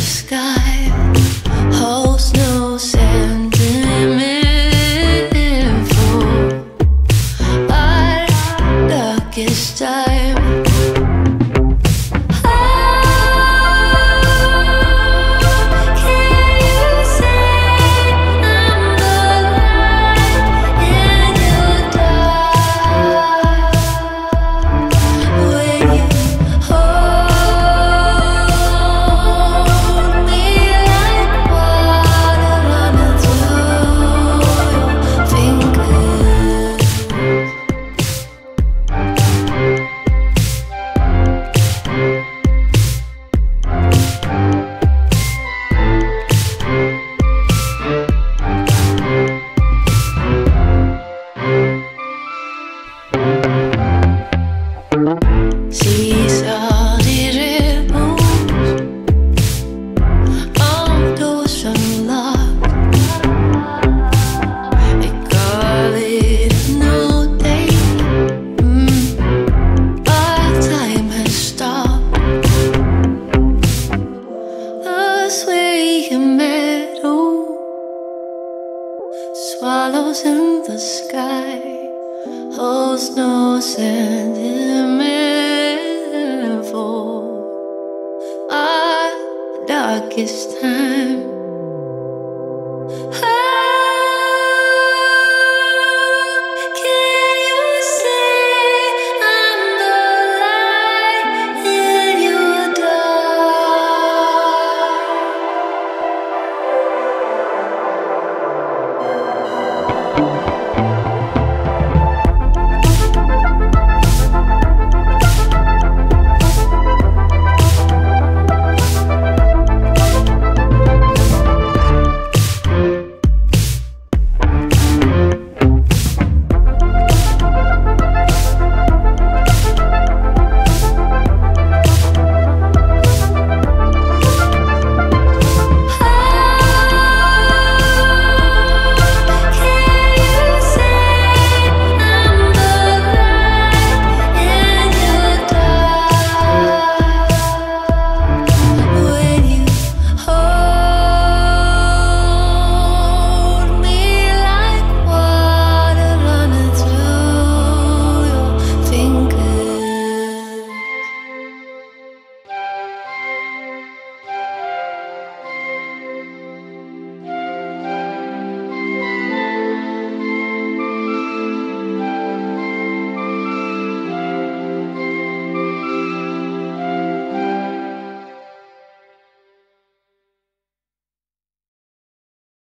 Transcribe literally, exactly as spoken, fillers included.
sky holds no sentiment for our darkest time. Seas are the ribbons, all doors unlocked. They call it a new day. mm. Our time has stopped. The swaying meadow, swallows in the sky, holds no sentiment for our darkest time.